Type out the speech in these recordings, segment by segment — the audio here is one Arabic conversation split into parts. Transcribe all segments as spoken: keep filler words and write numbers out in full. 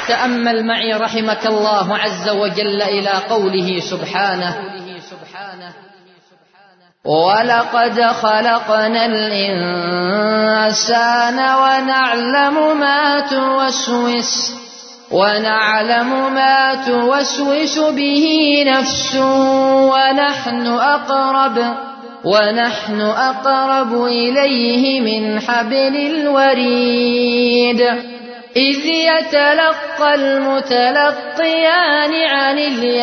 تأمل معي رحمك الله عز وجل إلى قوله سبحانه: ولقد خلقنا الإنسان ونعلم ما توسوس ونعلم ما توسوس به نفسه ونحن أقرب ونحن أقرب إليه من حبل الوريد إذ يتلقى المتلقيان عن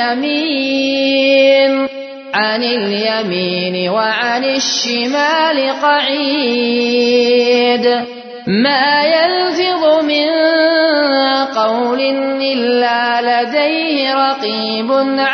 اليمين عن اليمين وعن الشمال قعيد ما يلفظ من قول إلا لديه رقيب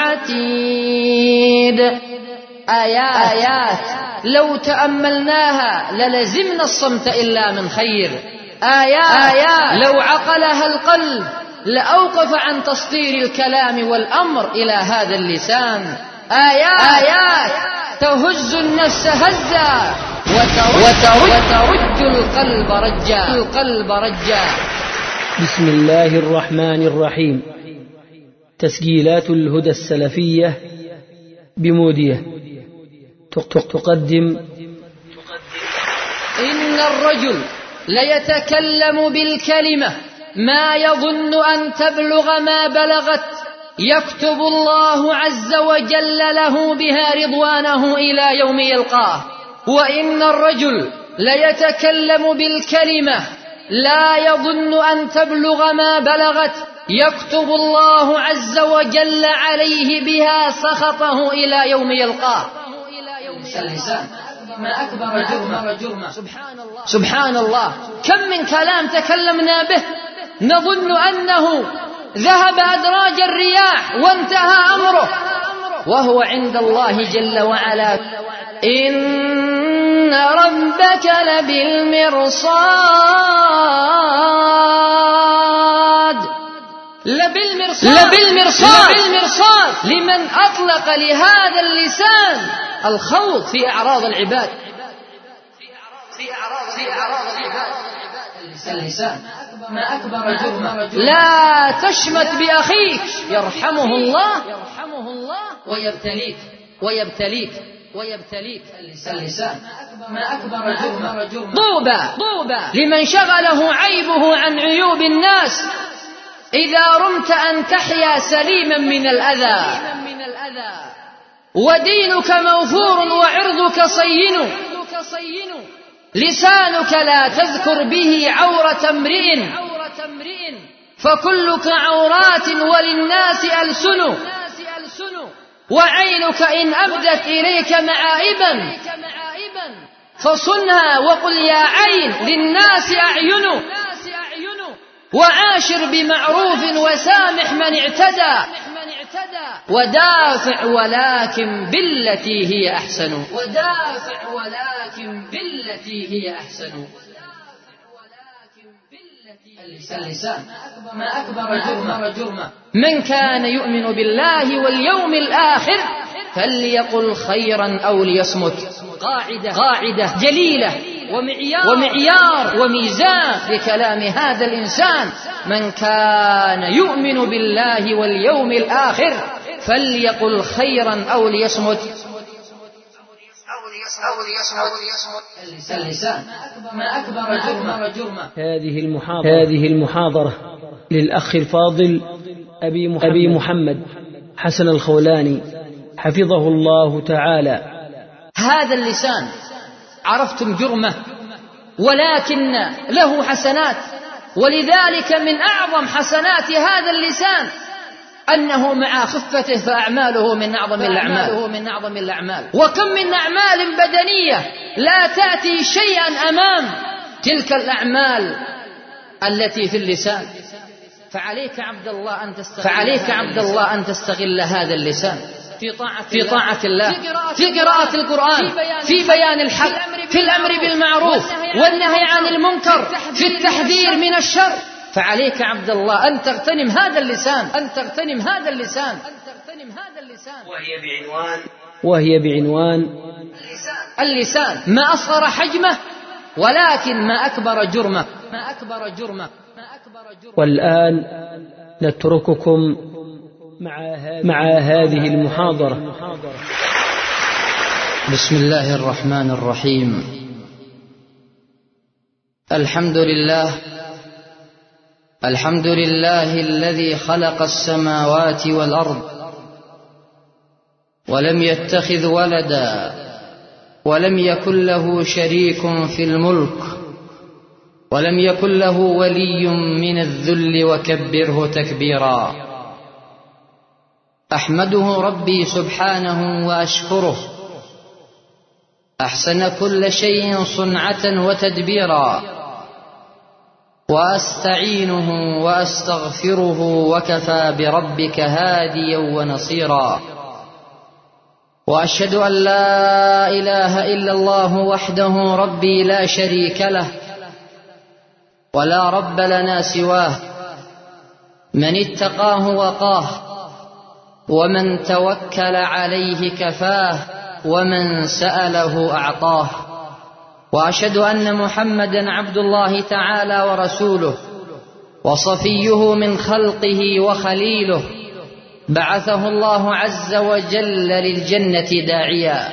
عتيد. آيات, آيات لو تأملناها للزمنا الصمت إلا من خير. آيات, آيات لو عقلها القلب لأوقف عن تصدير الكلام والأمر إلى هذا اللسان. آيات, آيات تهز النفس هزا وترج, وترج القلب رجا القلب رجا. بسم الله الرحمن الرحيم. تسجيلات الهدى السلفية بمودية تقدم: إن الرجل ليتكلم بالكلمة ما يظن أن تبلغ ما بلغت يكتب الله عز وجل له بها رضوانه إلى يوم يلقاه. وإن الرجل ليتكلم بالكلمة لا يظن أن تبلغ ما بلغت يكتب الله عز وجل عليه بها سخطه إلى يوم يلقاه. اللسان ما أكبر جرمه. سبحان الله، كم من كلام تكلمنا به نظن أنه ذهب أدراج الرياح وانتهى أمره، وهو عند الله جل وعلا. إن ربك لبالمرصاد لبالمرصاد, لبالمرصاد. لبالمرصاد لمن أطلق لهذا اللسان الخوض في أعراض العباد. اللسان ما أكبر جرمه. لا تشمت بأخيك يرحمه الله ويبتليك ويبتليك ويبتليك. اللسان ما أكبر جرمه. طوبى لمن شغله عيبه عن عيوب الناس إذا رمت أن تحيا سليما من الأذى. ودينك موفور وعرضك صين، لسانك لا تذكر به عورة امرئ، فكلك عورات وللناس ألسن. وعينك إن أبدت إليك معائبا فصنها وقل يا عين للناس أعين. وعاشر بمعروف وسامح من اعتدى، ودافع ولكن بالتي هي أحسن. ودافع ولكن بالتي هي أحسن. اللسان ما أكبر جرمه. من كان يؤمن بالله واليوم الآخر فليقل خيرا أو ليصمت. قاعدة, قاعدة جليلة ومعيار, ومعيار وميزان لكلام هذا الإنسان. من كان يؤمن بالله واليوم الآخر فليقل خيرا أو ليصمت. اللسان ما أكبر جرمه. هذه المحاضرة, هذه المحاضرة للأخ الفاضل أبي, أبي محمد حسن الخولاني حفظه الله تعالى. هذا اللسان عرفتم جرمه، ولكن له حسنات، ولذلك من أعظم حسنات هذا اللسان أنه مع خفته فأعماله من أعظم الأعمال. وكم من أعمال بدنية لا تأتي شيئا أمام تلك الأعمال التي في اللسان. فعليك عبد الله أن تستغل, فعليك عبد الله أن تستغل هذا اللسان في طاعة, في طاعة الله، في قراءة القرآن، في بيان الحق، في الأمر بالمعروف والنهي عن المنكر، في التحذير من الشر. فعليك عبد الله أن تغتنم هذا اللسان، أن تغتنم هذا اللسان، وهي بعنوان وهي بعنوان اللسان. ما أصغر حجمه ولكن ما أكبر جرمه. ما أكبر جرمه. والآن نترككم مع هذه المحاضرة. بسم الله الرحمن الرحيم. الحمد لله الحمد لله الذي خلق السماوات والأرض ولم يتخذ ولدا ولم يكن له شريك في الملك ولم يكن له ولي من الذل وكبره تكبيرا. أحمده ربي سبحانه وأشكره، أحسن كل شيء صنعة وتدبيرا، وأستعينه وأستغفره، وكفى بربك هاديا ونصيرا. وأشهد أن لا إله إلا الله وحده ربي لا شريك له، ولا رب لنا سواه، من اتقاه وقاه، ومن توكل عليه كفاه، ومن سأله أعطاه. وأشهد أن محمدا عبد الله تعالى ورسوله، وصفيه من خلقه وخليله، بعثه الله عز وجل للجنة داعيا،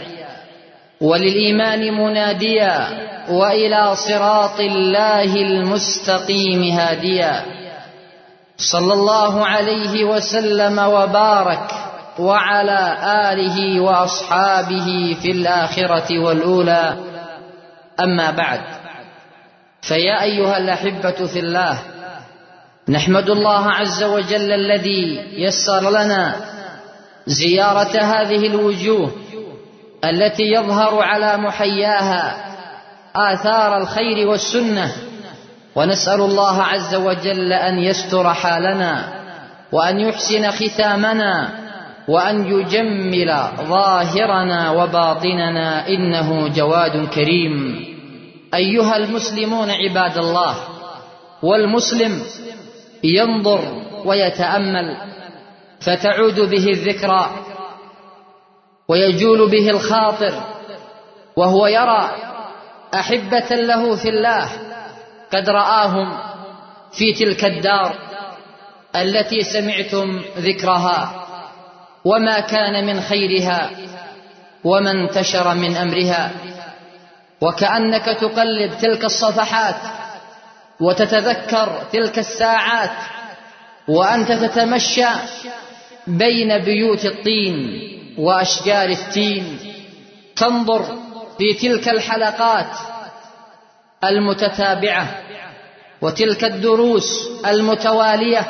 وللإيمان مناديا، وإلى صراط الله المستقيم هاديا. صلى الله عليه وسلم وبارك وعلى آله وأصحابه في الآخرة والأولى. أما بعد، فيا أيها الأحبة في الله، نحمد الله عز وجل الذي يسر لنا زيارة هذه الوجوه التي يظهر على محياها آثار الخير والسنة، ونسأل الله عز وجل أن يستر حالنا، وأن يحسن ختامنا، وأن يجمل ظاهرنا وباطننا، إنه جواد كريم. أيها المسلمون عباد الله، والمسلم ينظر ويتأمل فتعود به الذكرى ويجول به الخاطر، وهو يرى أحبة له في الله قد رآهم في تلك الدار التي سمعتم ذكرها، وما كان من خيرها وما انتشر من أمرها. وكأنك تقلب تلك الصفحات وتتذكر تلك الساعات وأنت تتمشى بين بيوت الطين وأشجار التين، تنظر في تلك الحلقات المتتابعة وتلك الدروس المتوالية.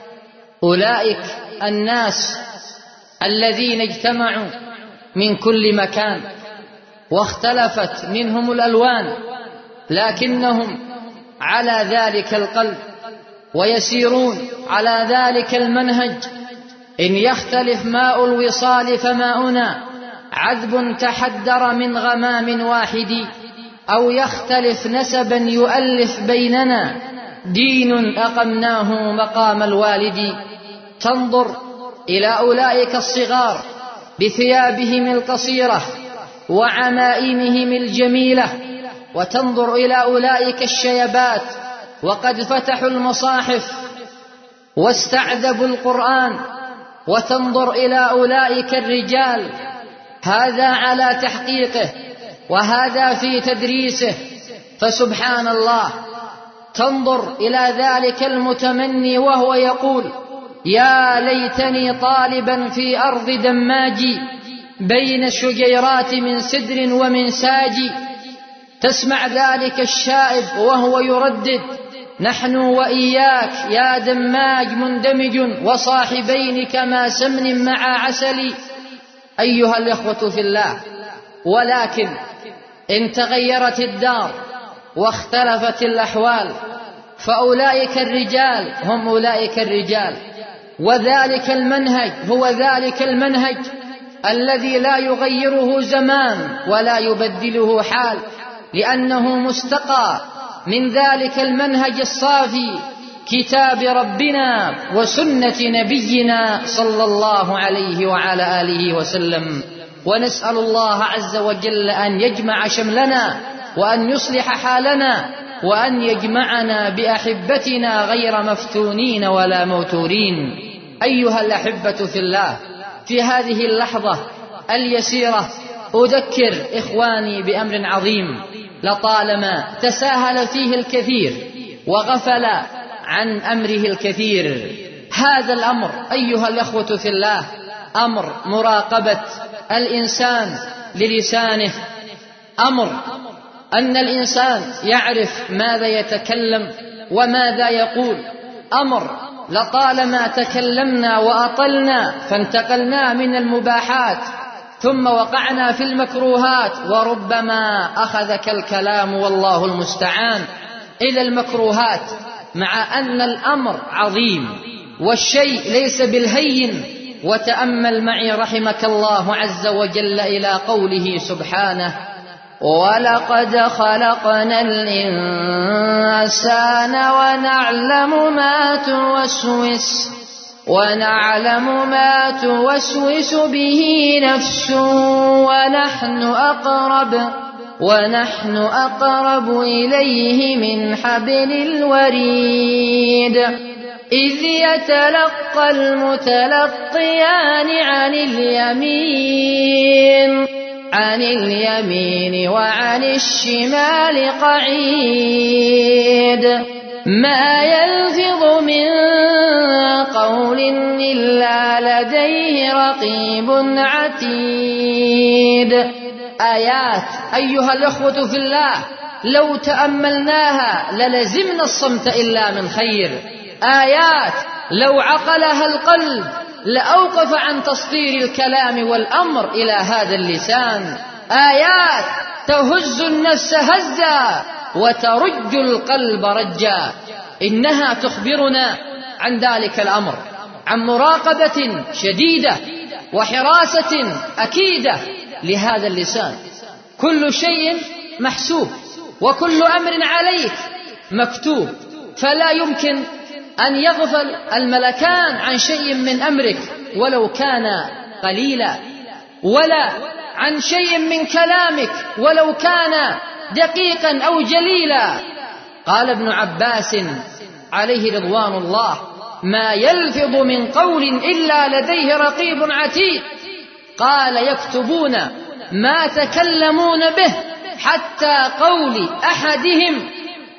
أولئك الناس الذين اجتمعوا من كل مكان واختلفت منهم الألوان، لكنهم على ذلك القلب ويسيرون على ذلك المنهج. إن يختلف ماء الوصال فماؤنا عذب تحدر من غمام واحد، أو يختلف نسبا يؤلف بيننا دين أقمناه مقام الوالد. تنظر إلى أولئك الصغار بثيابهم القصيرة وعمائمهم الجميلة، وتنظر إلى أولئك الشيبات وقد فتحوا المصاحف واستعذبوا القرآن، وتنظر إلى أولئك الرجال، هذا على تحقيقه وهذا في تدريسه، فسبحان الله. تنظر إلى ذلك المتمني وهو يقول: يا ليتني طالبا في أرض دماجي بين شجيرات من سدر ومن ساجي. تسمع ذلك الشائب وهو يردد: نحن وإياك يا دماج مندمج، وصاحبين كما سمن مع عسل. أيها الإخوة في الله، ولكن إن تغيرت الدار واختلفت الأحوال، فأولئك الرجال هم أولئك الرجال، وذلك المنهج هو ذلك المنهج الذي لا يغيره زمان ولا يبدله حال، لأنه مستقى من ذلك المنهج الصافي، كتاب ربنا وسنة نبينا صلى الله عليه وعلى آله وسلم. ونسأل الله عز وجل أن يجمع شملنا وأن يصلح حالنا وأن يجمعنا بأحبتنا غير مفتونين ولا موتورين. أيها الأحبة في الله، في هذه اللحظة اليسيرة أذكر إخواني بأمر عظيم لطالما تساهل فيه الكثير وغفل عن أمره الكثير. هذا الأمر أيها الأخوة في الله أمر مراقبة الإنسان للسانه، أمر أن الإنسان يعرف ماذا يتكلم وماذا يقول، أمر لطالما تكلمنا وأطلنا فانتقلنا من المباحات ثم وقعنا في المكروهات، وربما أخذك الكلام والله المستعان إلى المكروهات، مع أن الأمر عظيم والشيء ليس بالهين. وتأمل معي رحمك الله عز وجل إلى قوله سبحانه: ولقد خلقنا الإنسان ونعلم ما توسوس ونعلم ما توسوس به نفسه ونحن أقرب ونحن أقرب إليه من حبل الوريد إذ يتلقى المتلقيان عن اليمين عن اليمين وعن الشمال قعيد ما يلفظ من قول إلا لديه رقيب عتيد. آيات أيها الأخوة في الله لو تأملناها للزمنا الصمت إلا من خير، آيات لو عقلها القلب لأوقف عن تسطير الكلام والأمر إلى هذا اللسان، آيات تهز النفس هزا وترج القلب رجا. إنها تخبرنا عن ذلك الأمر، عن مراقبة شديدة وحراسة أكيدة لهذا اللسان. كل شيء محسوب وكل أمر عليك مكتوب، فلا يمكن أن يغفل الملكان عن شيء من أمرك ولو كان قليلا، ولا عن شيء من كلامك ولو كان دقيقا أو جليلا. قال ابن عباس عليه رضوان الله: ما يلفظ من قول إلا لديه رقيب عتيد. قال: يكتبون ما تكلمون به حتى قول أحدهم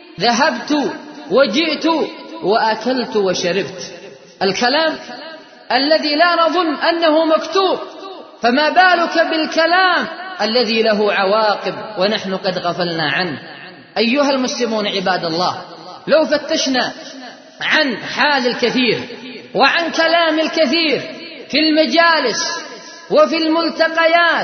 ذهبت وجئت وأكلت وشربت. الكلام الذي لا نظن أنه مكتوب، فما بالك بالكلام الذي له عواقب ونحن قد غفلنا عنه. أيها المسلمون عباد الله، لو فتشنا عن حال الكثير وعن كلام الكثير في المجالس وفي الملتقيات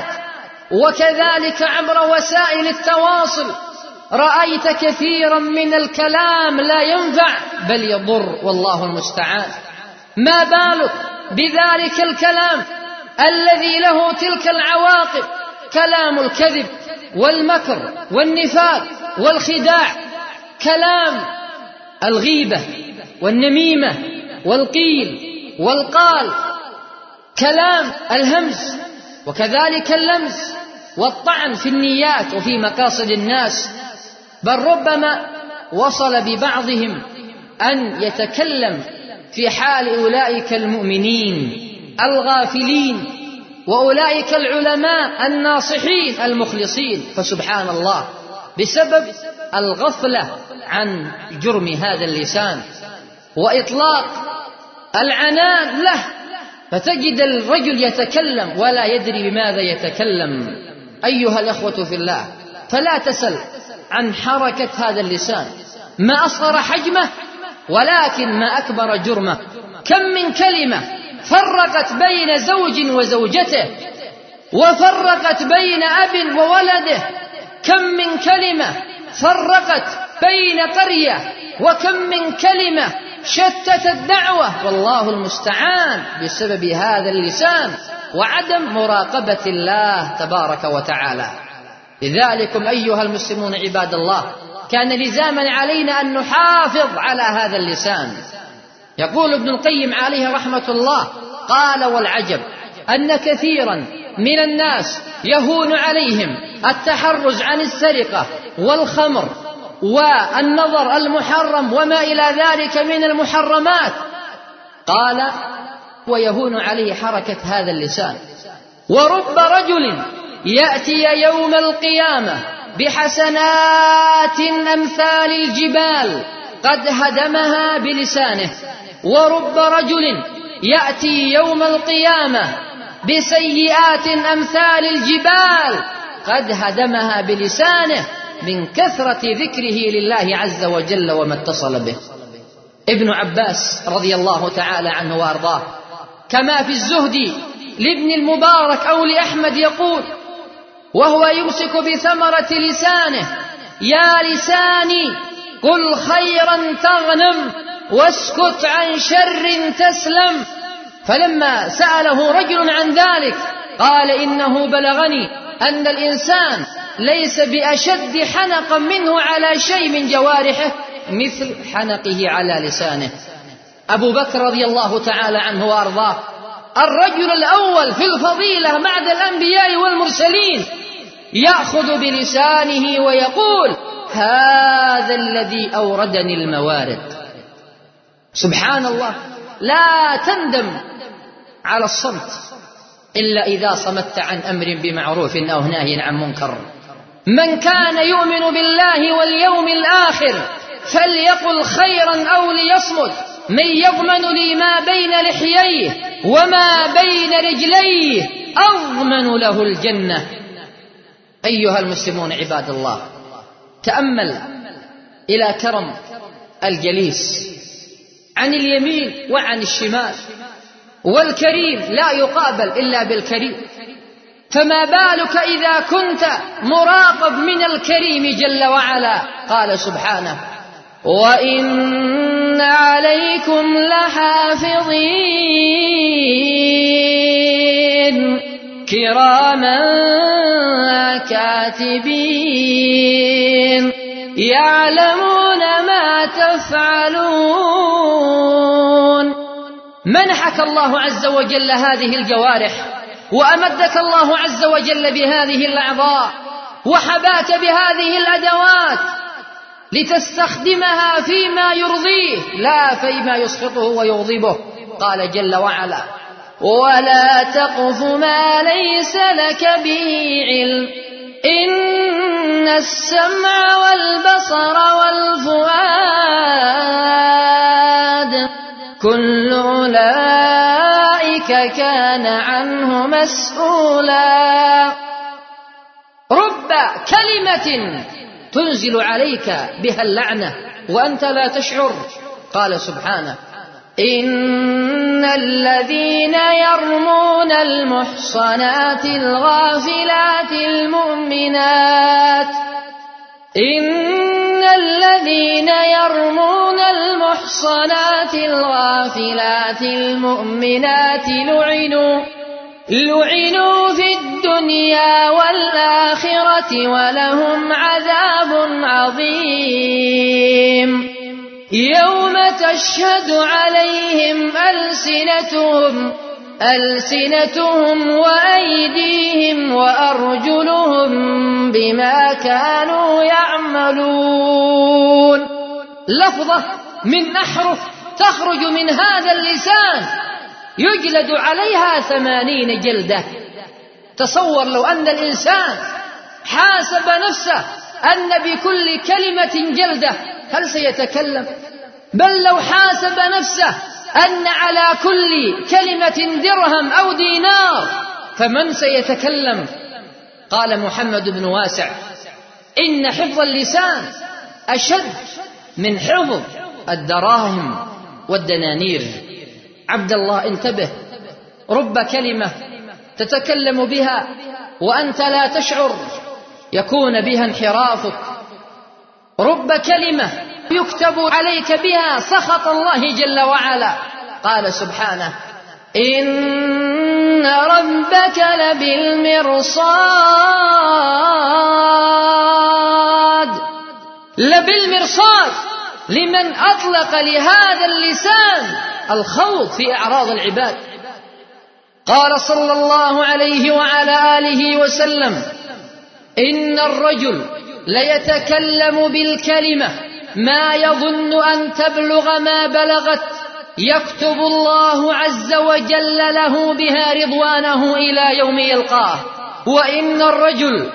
وكذلك عبر وسائل التواصل، رأيت كثيرا من الكلام لا ينفع بل يضر والله المستعان. ما بالك بذلك الكلام الذي له تلك العواقب، كلام الكذب والمكر والنفاق والخداع، كلام الغيبة والنميمة والقيل والقال، كلام الهمز وكذلك اللمز والطعن في النيات وفي مقاصد الناس. بل ربما وصل ببعضهم أن يتكلم في حال أولئك المؤمنين الغافلين وأولئك العلماء الناصحين المخلصين. فسبحان الله، بسبب الغفلة عن جرم هذا اللسان وإطلاق العنان له، فتجد الرجل يتكلم ولا يدري بماذا يتكلم. أيها الأخوة في الله، فلا تسل عن حركة هذا اللسان، ما أصغر حجمه ولكن ما أكبر جرمه. كم من كلمة فرقت بين زوج وزوجته، وفرقت بين أب وولده. كم من كلمة فرقت بين قرية، وكم من كلمة شتت الدعوة والله المستعان بسبب هذا اللسان وعدم مراقبة الله تبارك وتعالى. لذلكم أيها المسلمون عباد الله، كان لزاما علينا أن نحافظ على هذا اللسان. يقول ابن القيم عليه رحمة الله: قال: والعجب أن كثيرا من الناس يهون عليهم التحرز عن السرقة والخمر والنظر المحرم وما إلى ذلك من المحرمات. قال ويهون عليه حركة هذا اللسان. ورب رجل يأتي يوم القيامة بحسنات أمثال الجبال قد هدمها بلسانه، ورب رجل يأتي يوم القيامة بسيئات أمثال الجبال قد هدمها بلسانه من كثرة ذكره لله عز وجل وما اتصل به. ابن عباس رضي الله تعالى عنه وأرضاه كما في الزهد لابن المبارك أو لأحمد يقول وهو يمسك بثمرة لسانه: يا لساني قل خيرا تغنم واسكت عن شر تسلم. فلما سأله رجل عن ذلك قال: إنه بلغني أن الإنسان ليس بأشد حنقا منه على شيء من جوارحه مثل حنقه على لسانه. أبو بكر رضي الله تعالى عنه وأرضاه الرجل الأول في الفضيلة بعد الأنبياء والمرسلين يأخذ بلسانه ويقول: هذا الذي أوردني الموارد. سبحان الله، لا تندم على الصمت إلا إذا صمت عن أمر بمعروف أو نهي عن منكر. من كان يؤمن بالله واليوم الآخر فليقل خيرا أو ليصمت. من يضمن لي ما بين لحييه وما بين رجليه أضمن له الجنة. أيها المسلمون عباد الله، تأمل إلى كرم الجليس عن اليمين وعن الشمال، والكريم لا يقابل إلا بالكريم، فما بالك إذا كنت مراقب من الكريم جل وعلا. قال سبحانه: وإن عليكم لحافظين كراما كاتبين يعلمون ما تفعلون. منحك الله عز وجل هذه الجوارح، وأمدك الله عز وجل بهذه الأعضاء، وحباك بهذه الأدوات لتستخدمها فيما يرضيه لا فيما يسخطه ويغضبه. قال جل وعلا: ولا تقف ما ليس لك به علم إن السمع والبصر والفؤاد كل أولئك كان عنه مسؤولا. رب كلمة تنزل عليك بها اللعنة وأنت لا تشعر. قال سبحانه: إن الذين يرمون المحصنات الغافلات المؤمنات إن الذين يرمون المحصنات الغافلات المؤمنات لعنوا لعنوا في الدنيا والآخرة ولهم عذاب عظيم يوم تشهد عليهم ألسنتهم ألسنتهم وأيديهم وأرجلهم بما كانوا يعملون. لفظة من أحرف تخرج من هذا اللسان يجلد عليها ثمانين جلدة. تصور لو أن الإنسان حاسب نفسه أن بكل كلمة جلدة، هل سيتكلم؟ بل لو حاسب نفسه أن على كل كلمة درهم أو دينار، فمن سيتكلم؟ قال محمد بن واسع: إن حفظ اللسان أشد من حفظ الدراهم والدنانير. عبد الله انتبه، رب كلمة تتكلم بها وأنت لا تشعر يكون بها انحرافك، رب كلمة يكتب عليك بها سخط الله جل وعلا. قال سبحانه: إن ربك لبالمرصاد لبالمرصاد لمن أطلق لهذا اللسان الخوض في أعراض العباد. قال صلى الله عليه وعلى آله وسلم: إن الرجل ليتكلم بالكلمة ما يظن أن تبلغ ما بلغت يكتب الله عز وجل له بها رضوانه إلى يوم يلقاه. وإن الرجل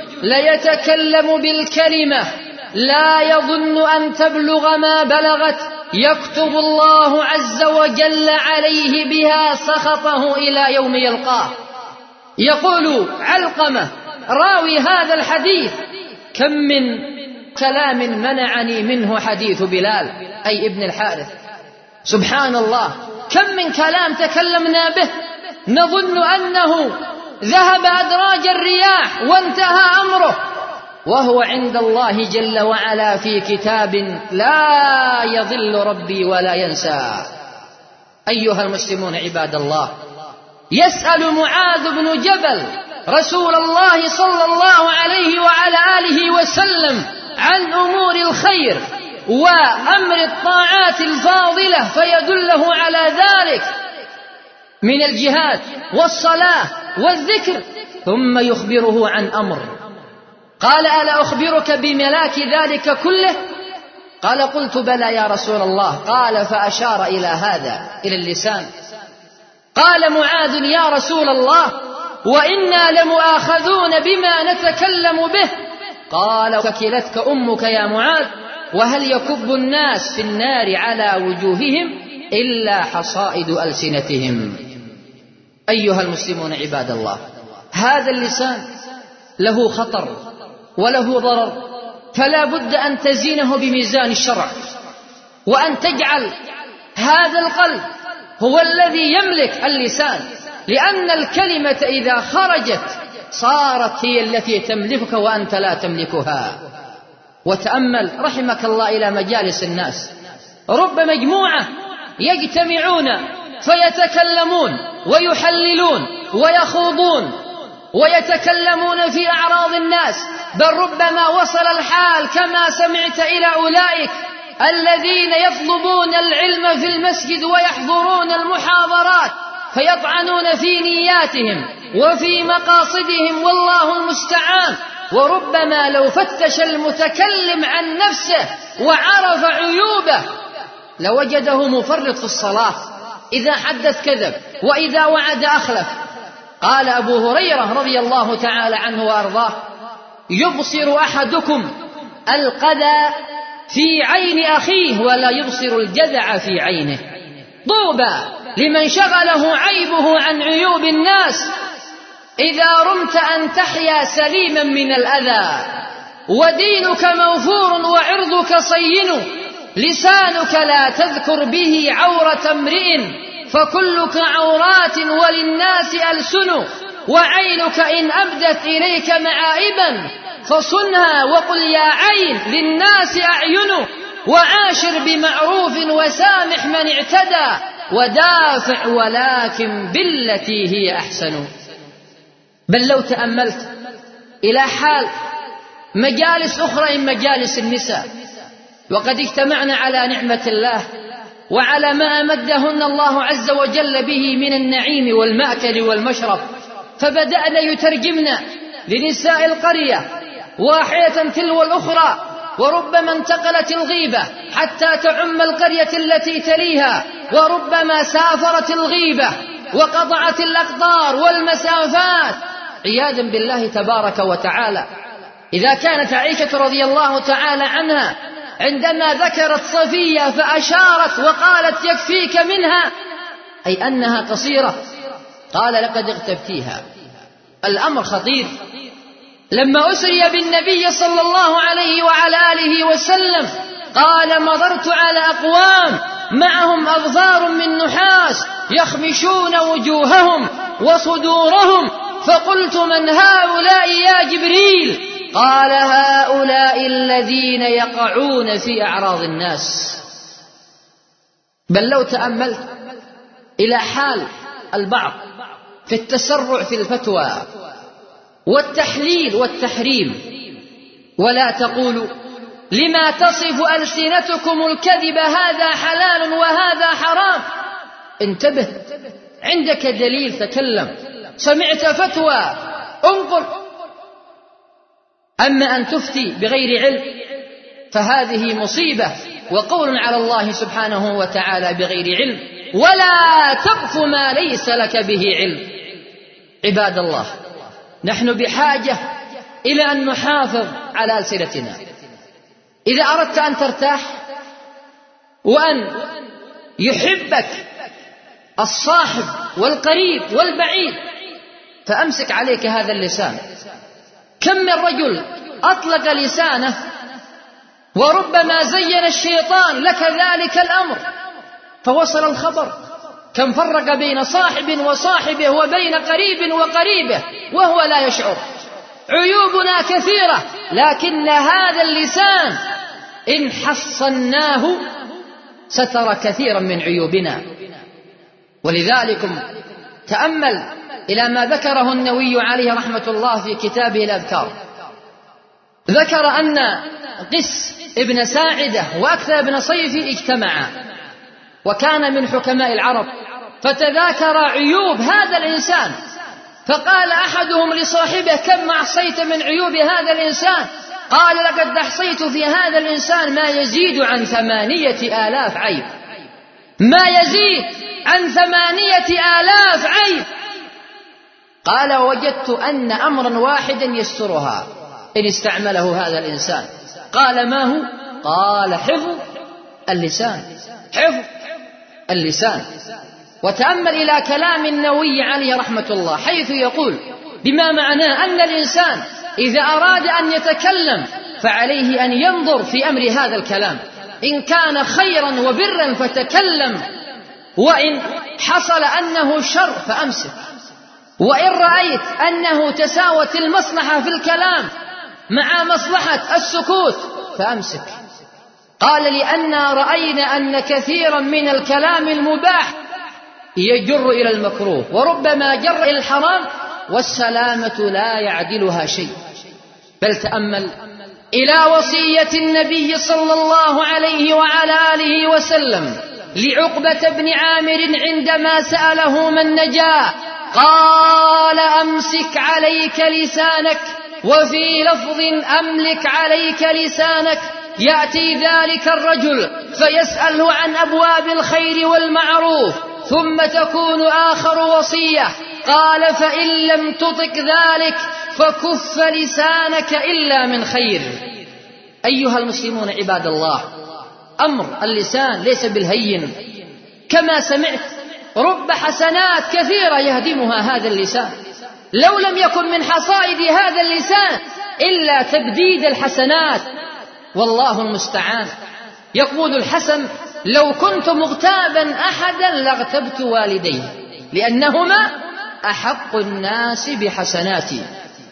ليتكلم بالكلمة لا يظن أن تبلغ ما بلغت يكتب الله عز وجل عليه بها سخطه إلى يوم يلقاه. يقول علقمة راوي هذا الحديث: كم من كلام منعني منه حديث بلال، أي ابن الحارث. سبحان الله، كم من كلام تكلمنا به نظن أنه ذهب أدراج الرياح وانتهى أمره، وهو عند الله جل وعلا في كتاب لا يضل ربي ولا ينسى. أيها المسلمون عباد الله، يسأل معاذ بن جبل رسول الله صلى الله عليه وعلى آله وسلم عن أمور الخير وأمر الطاعات الفاضلة فيدله على ذلك من الجهاد والصلاة والذكر، ثم يخبره عن أمر. قال: ألا أخبرك بملاك ذلك كله؟ قال: قلت بلى يا رسول الله. قال: فأشار إلى هذا، إلى اللسان. قال معاذ: يا رسول الله، وإنا لمؤاخذون بما نتكلم به. قال: فكلتك أمك يا معاذ، وهل يكب الناس في النار على وجوههم إلا حصائد ألسنتهم. أيها المسلمون عباد الله، هذا اللسان له خطر وله ضرر، فلا بد أن تزينه بميزان الشرع، وأن تجعل هذا القلب هو الذي يملك اللسان، لأن الكلمة إذا خرجت صارت هي التي تملكك وأنت لا تملكها. وتأمل رحمك الله إلى مجالس الناس، رب مجموعة يجتمعون فيتكلمون ويحللون ويخوضون ويتكلمون في أعراض الناس، بل ربما وصل الحال كما سمعت إلى أولئك الذين يطلبون العلم في المسجد ويحضرون المحاضرات فيطعنون في نياتهم وفي مقاصدهم، والله المستعان. وربما لو فتش المتكلم عن نفسه وعرف عيوبه لوجده مفرط في الصلاة، إذا حدث كذب وإذا وعد أخلف. قال أبو هريرة رضي الله تعالى عنه وأرضاه: يبصر أحدكم القذى في عين أخيه ولا يبصر الجذع في عينه. طوبى لمن شغله عيبه عن عيوب الناس. إذا رمت أن تحيا سليما من الأذى ودينك موفور وعرضك صين، لسانك لا تذكر به عورة امرئ فكلك عورات وللناس ألسن، وعينك إن أبدت إليك معائبا فصنها وقل يا عين للناس أعين، وعاشر بمعروف وسامح من اعتدى ودافع ولكن بالتي هي أحسن. بل لو تأملت إلى حال مجالس أخرى من مجالس النساء، وقد اجتمعنا على نعمة الله وعلى ما أمدهن الله عز وجل به من النعيم والمأكل والمشرب، فبدأنا يترجمن لنساء القرية واحدة تلو الأخرى، وربما انتقلت الغيبة حتى تعم القرية التي تليها، وربما سافرت الغيبة وقطعت الأقطار والمسافات عياذا بالله تبارك وتعالى. إذا كانت عائشة رضي الله تعالى عنها عندما ذكرت صفية فأشارت وقالت يكفيك منها، أي أنها قصيرة، قال لقد اغتبتيها. الأمر خطير. لما أسري بالنبي صلى الله عليه وعلى آله وسلم قال: مضرت على أقوام معهم أظفار من نحاس يخمشون وجوههم وصدورهم، فقلت من هؤلاء يا جبريل؟ قال: هؤلاء الذين يقعون في أعراض الناس. بل لو تأملت إلى حال البعض في التسرع في الفتوى والتحليل والتحريم، ولا تقولوا لما تصف ألسنتكم الكذب هذا حلال وهذا حرام. انتبه، عندك دليل تكلم، سمعت فتوى انقل. أما أن تفتي بغير علم فهذه مصيبة وقول على الله سبحانه وتعالى بغير علم: ولا تقف ما ليس لك به علم. عباد الله، نحن بحاجة إلى أن نحافظ على ألسنتنا. إذا أردت أن ترتاح وأن يحبك الصاحب والقريب والبعيد فأمسك عليك هذا اللسان. كم من رجل أطلق لسانه وربما زين الشيطان لك ذلك الأمر فوصل الخبر. كم فرق بين صاحب وصاحبه وبين قريب وقريبه وهو لا يشعر. عيوبنا كثيرة، لكن هذا اللسان إن حصناه ستر كثيرا من عيوبنا. ولذلك تأمل إلى ما ذكره النووي عليه رحمة الله في كتابه الأذكار. ذكر أن قس ابن ساعدة وأكثر ابن صيفي اجتمعا، وكان من حكماء العرب، فتذاكر عيوب هذا الإنسان، فقال أحدهم لصاحبه: كم أحصيت من عيوب هذا الإنسان؟ قال: لقد أحصيت في هذا الإنسان ما يزيد عن ثمانية آلاف عيب. ما يزيد عن ثمانية آلاف عيب. قال: وجدت أن أمرا واحدا يسترها إن استعمله هذا الإنسان. قال: ما هو؟ قال: حفظ اللسان. حفظ اللسان. وتأمل إلى كلام النووي عليه رحمة الله حيث يقول بما معناه أن الإنسان إذا أراد أن يتكلم فعليه أن ينظر في أمر هذا الكلام، إن كان خيرا وبرا فتكلم، وإن حصل أنه شر فأمسك، وإن رأيت أنه تساوت المصلحة في الكلام مع مصلحة السكوت فأمسك. قال: لأننا رأينا أن كثيرا من الكلام المباح يجر إلى المكروه وربما جر إلى الحرام، والسلامة لا يعدلها شيء. بل تأمل إلى وصية النبي صلى الله عليه وعلى آله وسلم لعقبة بن عامر عندما سأله من نجا، قال: أمسك عليك لسانك، وفي لفظ: أملك عليك لسانك. يأتي ذلك الرجل فيسأله عن أبواب الخير والمعروف، ثم تكون آخر وصية. قال: فإن لم تطق ذلك فكف لسانك إلا من خير. أيها المسلمون عباد الله، أمر اللسان ليس بالهين. كما سمعت رب حسنات كثيرة يهدمها هذا اللسان، لو لم يكن من حصائد هذا اللسان إلا تبديد الحسنات، والله المستعان. يقول الحسن: لو كنت مغتابا أحدا لاغتبت والديه لأنهما أحق الناس بحسناتي.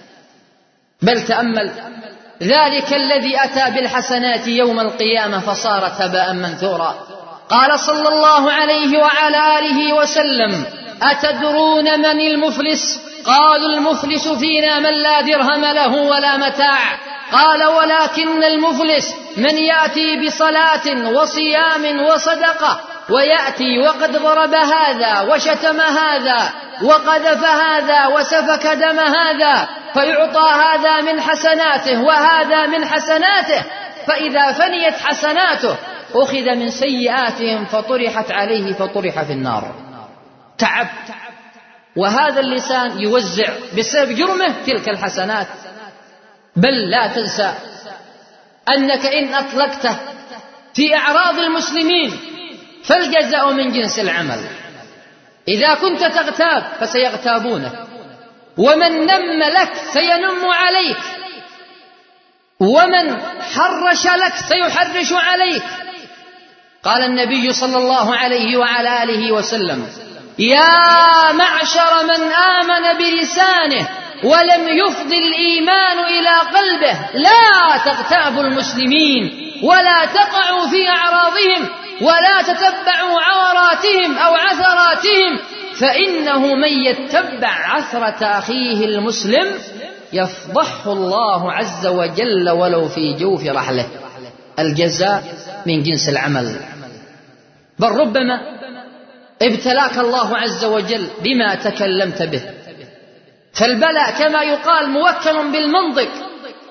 بل تأمل ذلك الذي أتى بالحسنات يوم القيامة فصارت هباء منثورا. قال صلى الله عليه وعلى آله وسلم: أتدرون من المفلس؟ قالوا: المفلس فينا من لا درهم له ولا متاع. قال: ولكن المفلس من يأتي بصلاة وصيام وصدقة، ويأتي وقد ضرب هذا وشتم هذا وقذف هذا وسفك دم هذا، فيعطى هذا من حسناته وهذا من حسناته، فإذا فنيت حسناته أخذ من سيئاتهم فطرحت عليه فطرح في النار. تعب. وهذا اللسان يوزع بسبب جرمه تلك الحسنات. بل لا تنسى أنك إن أطلقته في أعراض المسلمين فالجزاء من جنس العمل. إذا كنت تغتاب فسيغتابونك، ومن نم لك سينم عليك، ومن حرش لك سيحرش عليك. قال النبي صلى الله عليه وعلى آله وسلم: يا معشر من آمن بلسانه ولم يفض الإيمان إلى قلبه، لا تغتابوا المسلمين ولا تقعوا في أعراضهم ولا تتبعوا عوراتهم أو عثراتهم، فإنه من يتبع عثرة أخيه المسلم يفضحه الله عز وجل ولو في جوف رحله. الجزاء من جنس العمل. بل ربما ابتلاك الله عز وجل بما تكلمت به، فالبلاء كما يقال موكل بالمنطق،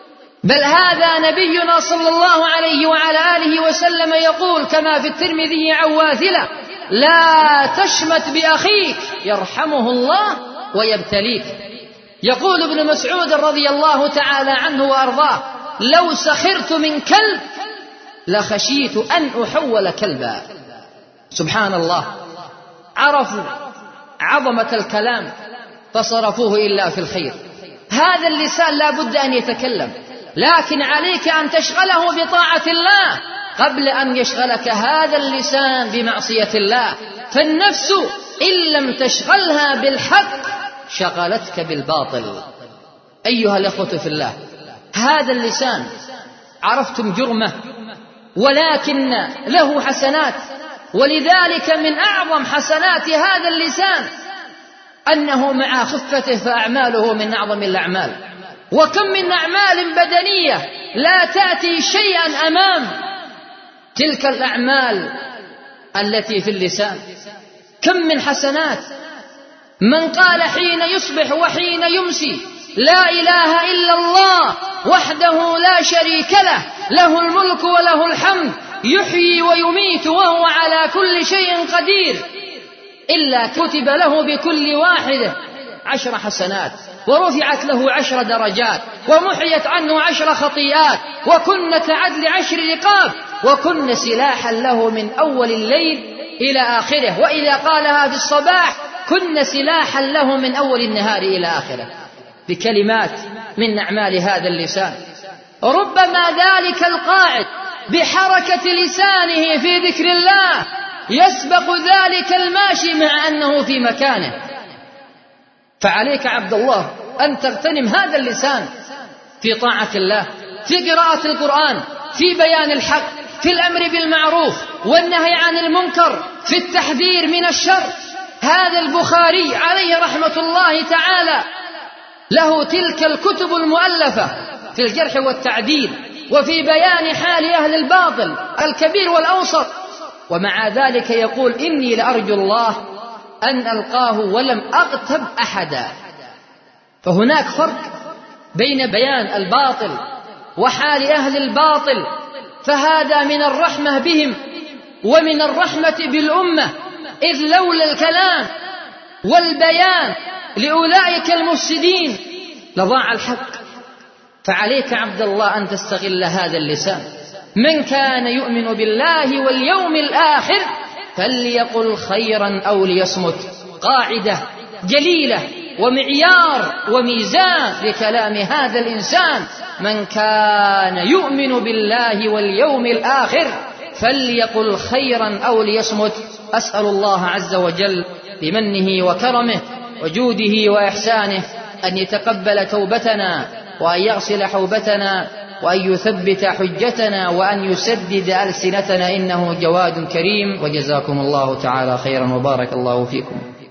بل هذا نبينا صلى الله عليه وعلى آله وسلم يقول كما في الترمذي عن واثلة: لا تشمت بأخيك يرحمه الله ويبتليك. يقول ابن مسعود رضي الله تعالى عنه وأرضاه: لو سخرت من كلب لخشيت أن أحول كلبا. سبحان الله، عرفوا عظمة الكلام فصرفوه إلا في الخير. هذا اللسان لا بد أن يتكلم، لكن عليك أن تشغله بطاعة الله قبل أن يشغلك هذا اللسان بمعصية الله. فالنفس إن لم تشغلها بالحق شغلتك بالباطل. أيها الأخوة في الله، هذا اللسان عرفتم جرمه، ولكن له حسنات، ولذلك من أعظم حسنات هذا اللسان أنه مع خفته فأعماله من أعظم الأعمال. وكم من أعمال بدنية لا تأتي شيئا أمام تلك الأعمال التي في اللسان. كم من حسنات، من قال حين يصبح وحين يمسي: لا إله إلا الله وحده لا شريك له، له الملك وله الحمد، يحيي ويميت وهو على كل شيء قدير، إلا كتب له بكل واحدة عشر حسنات، ورفعت له عشر درجات، ومحيت عنه عشر خطيئات، وكن كعدل عشر رقاب، وكن سلاحا له من أول الليل إلى آخره، وإذا قالها في الصباح كن سلاحا له من أول النهار إلى آخره. بكلمات من أعمال هذا اللسان. ربما ذلك القاعد بحركة لسانه في ذكر الله يسبق ذلك الماشي مع أنه في مكانه. فعليك عبد الله أن تغتنم هذا اللسان في طاعة الله، في قراءة القرآن، في بيان الحق، في الأمر بالمعروف والنهي عن المنكر، في التحذير من الشر. هذا البخاري عليه رحمة الله تعالى له تلك الكتب المؤلفة في الجرح والتعديل، وفي بيان حال أهل الباطل الكبير والأوسط، ومع ذلك يقول: إني لأرجو الله أن ألقاه ولم أغتب أحدا. فهناك فرق بين بيان الباطل وحال أهل الباطل، فهذا من الرحمة بهم ومن الرحمة بالأمة، إذ لولا الكلام والبيان لأولئك المفسدين لضاع الحق. فعليك عبد الله أن تستغل هذا اللسان. من كان يؤمن بالله واليوم الآخر فليقل خيرا أو ليصمت. قاعدة جليلة ومعيار وميزان لكلام هذا الإنسان: من كان يؤمن بالله واليوم الآخر فليقل خيرا أو ليصمت. أسأل الله عز وجل بمنه وكرمه وجوده وإحسانه أن يتقبل توبتنا، وأن يغسل حوبتنا، وأن يثبت حجتنا، وأن يسدد ألسنتنا، إنه جواد كريم. وجزاكم الله تعالى خيرا وبارك الله فيكم.